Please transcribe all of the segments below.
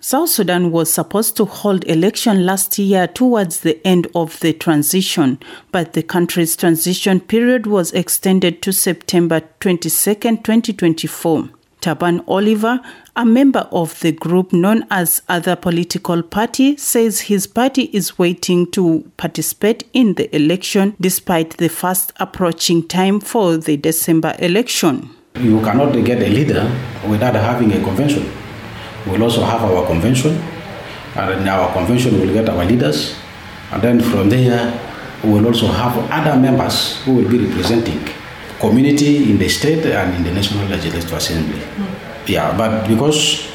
South Sudan was supposed to hold election last year towards the end of the transition, but the country's transition period was extended to September 22, 2024. Taban Oliver, a member of the group known as Other Political Party, says his party is waiting to participate in the election despite the fast approaching time for the December election. You cannot get a leader without having a convention. We'll also have our convention, and in our convention we'll get our leaders, and then from there we'll also have other members who will be representing community in the state and in the National Legislative Assembly. Yeah, but because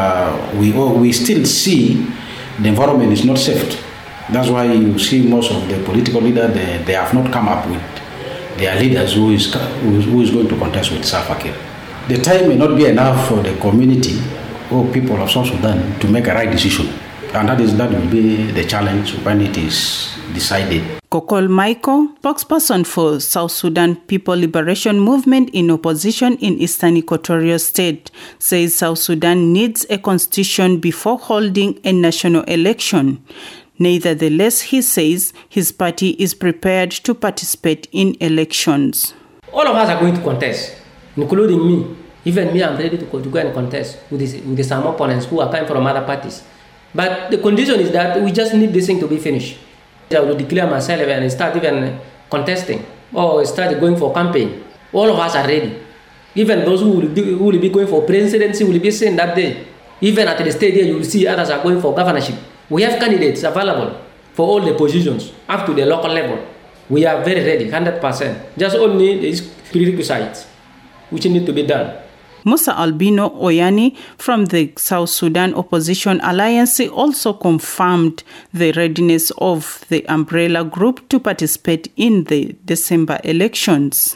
we still see the environment is not safe. That's why you see most of the political leaders, they have not come up with their leaders who is going to contest with Salva Kiir. The time may not be enough for the community or people of South Sudan to make a right decision. And that will be the challenge when it is decided. Kokol Michael, spokesperson for South Sudan People Liberation Movement in opposition in Eastern Equatoria State, says South Sudan needs a constitution before holding a national election. Nevertheless, he says his party is prepared to participate in elections. All of us are going to contest, including me. Even me, I'm ready to go and contest with some opponents who are coming from other parties. But the condition is that we just need this thing to be finished. I will declare myself and start even contesting or start going for campaign. All of us are ready. Even those who will be going for presidency will be seen that day. Even at the state here, you will see others are going for governorship. We have candidates available for all the positions up to the local level. We are very ready, 100%. Just only these prerequisites which need to be done. Musa Albino Oyani from the South Sudan Opposition Alliance also confirmed the readiness of the umbrella group to participate in the December elections.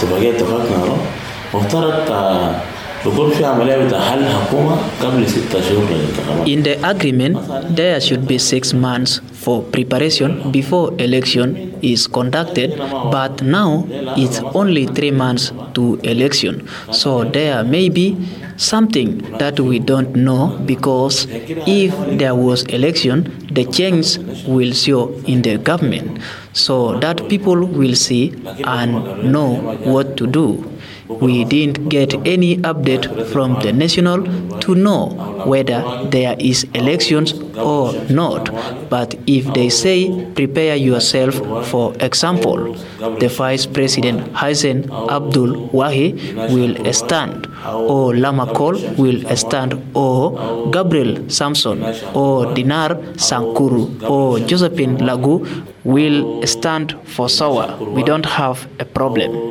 In the agreement, there should be 6 months for preparation before election is conducted, but now it's only 3 months to election. So there may be something that we don't know, because if there was election, the change will show in the government, so that people will see and know what to do. We didn't get any update from the national to know whether there is elections or not. But if they say prepare yourself, for example, the Vice President Hassan Abdul Wahi will stand, or Lama Kol will stand, or Gabriel Samson, or Dinar Sankuru, or Josephine Lagu will stand for Sawa. We don't have a problem.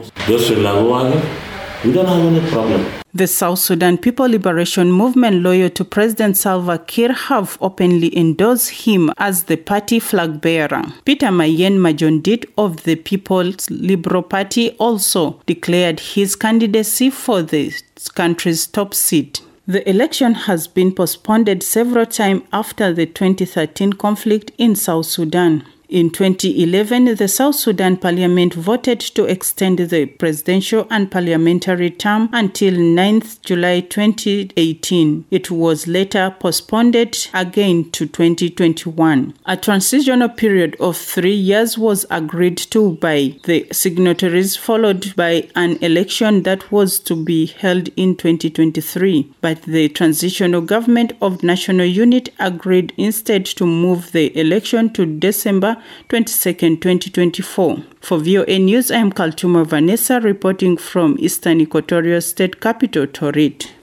We don't have any problem. The South Sudan People Liberation Movement, loyal to President Salva Kiir, have openly endorsed him as the party flag bearer. Peter Mayen Majondit of the People's Liberal Party also declared his candidacy for the country's top seat. The election has been postponed several times after the 2013 conflict in South Sudan. In 2011, the South Sudan Parliament voted to extend the presidential and parliamentary term until 9th July 2018. It was later postponed again to 2021. A transitional period of 3 years was agreed to by the signatories, followed by an election that was to be held in 2023. But the Transitional Government of National Unity agreed instead to move the election to December 22nd, 2024. For VOA News, I am Kaltuma Vanessa reporting from Eastern Equatoria State Capital, Torit.